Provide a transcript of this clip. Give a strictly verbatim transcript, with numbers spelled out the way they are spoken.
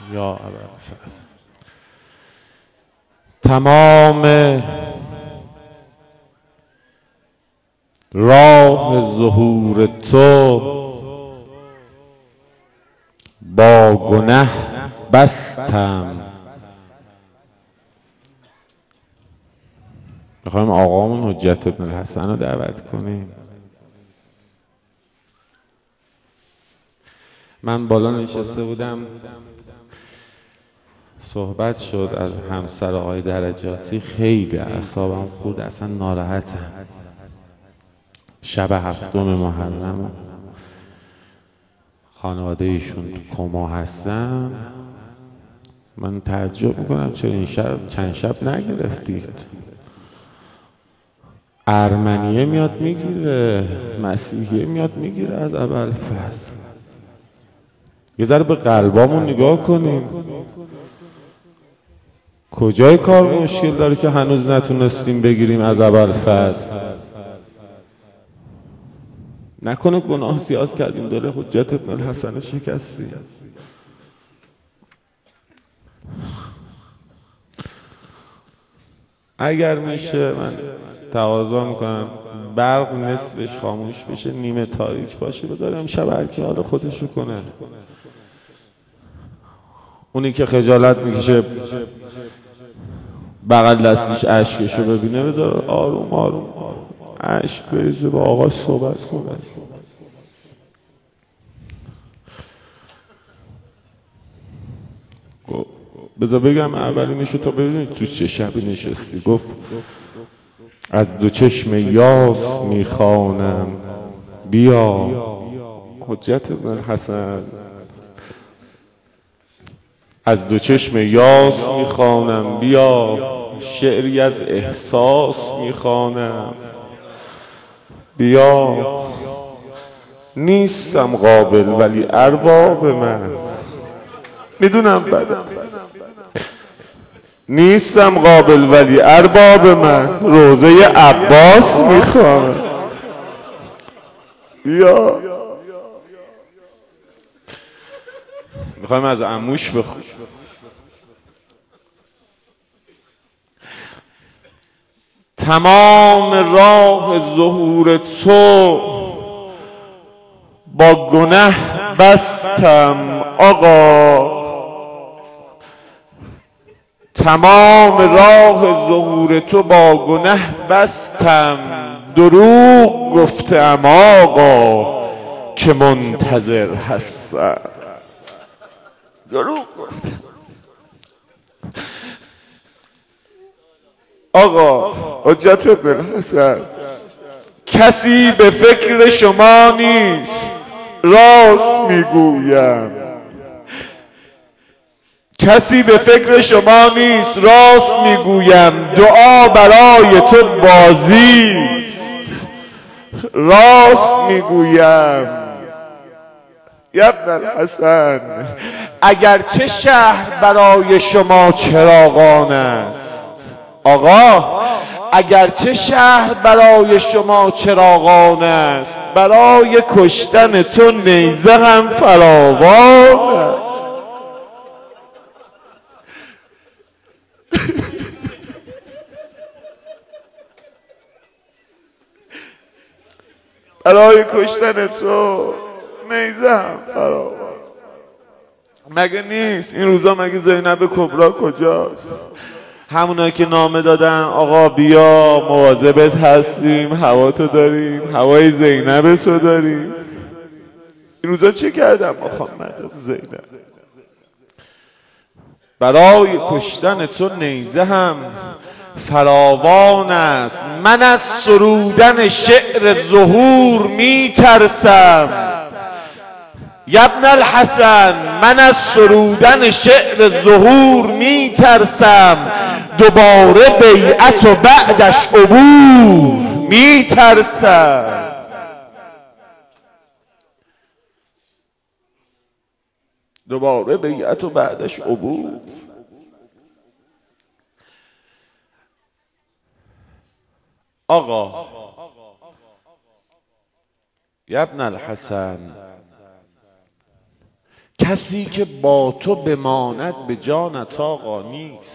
یا ابوالفضل. تمام راه ظهور تو با گنه بستم. میخوایم آقامون حجت ابن الحسن رو دعوت کنیم. من بالا نشسته بودم، صحبت شد از همسر آقای درجاتی، خیلی اعصابم خورد، اصلا ناراحتم. شب هفتم محرم خانواده ایشون تو کما هستن. من تعجب میکنم چرا این شب چند شب نگرفتید. ارمنیه میاد میگیره، مسیحیه میاد میگیره از ابوالفضل. یه ذره به قلبامون نگاه کنیم. کجای کار مشکل داره که هنوز نتونستیم بگیریم از ابوالفضل؟ نکنه گناه زیاد کردیم، دل حجت ابن الحسن شکستیم. اگر میشه من تقاضا میکنم برق نصفش خاموش بشه، نیمه تاریک باشه، بذاریم شب هر کی حال خودشو کنه. اونی که خجالت میکشه بغل دستیش اشکشو ببینه، بذار آروم آروم اشک بریزه، با آقا صحبت کنه. بذار بگم اولینشو تا ببینید تو چه شبی نشستی. گفت از دو چشم یاس میخوانم بیا. حجت ابن الحسن از دو چشم یاس میخوانم بیا، شعری از احساس میخوانم بیا. نیستم قابل ولی ارباب من، میدونم بدم، نیستم قابل ولی ارباب من، روضه عباس میخوانم بیا. میخوایم از عموش بخونم. تمام راه ظهور تو با گنه بستم آقا. تمام راه ظهور تو با گنه بستم، دروغ گفتم آقا که منتظر هستم. دروغ گفتم آقا. حجت ابن الحسن کسی به فکر شما نیست، راست میگویم. کسی به فکر شما نیست، راست میگویم. دعا برای تو بازیست، راست میگویم. ابن الحسن اگرچه شهر برای شما چراغان است آقا، اگرچه شهر برای شما چراغان است، برای کشتن تو نیزه هم فراوان است. برای کشتن تو نیزه هم فراوان. مگه نیست این روزا؟ مگه زینب کبرا کجاست؟ همونایی که نامه دادن آقا بیا مواظبت هستیم، هوا تو داریم، هوای زینب تو داریم. این روزا چه کردم با خانم زینب؟ برای کشتن تو نیزه هم فراوان است. من از سرودن شعر ظهور می ترسم. ابن الحسن من از سرودن شعر ظهور می ترسم، دوباره بیعت و بعدش عبور می ترسم. دوباره بیعت و بعدش عبور. آقا ابن الحسن کسی که با تو بماند به جانت آقا نیست.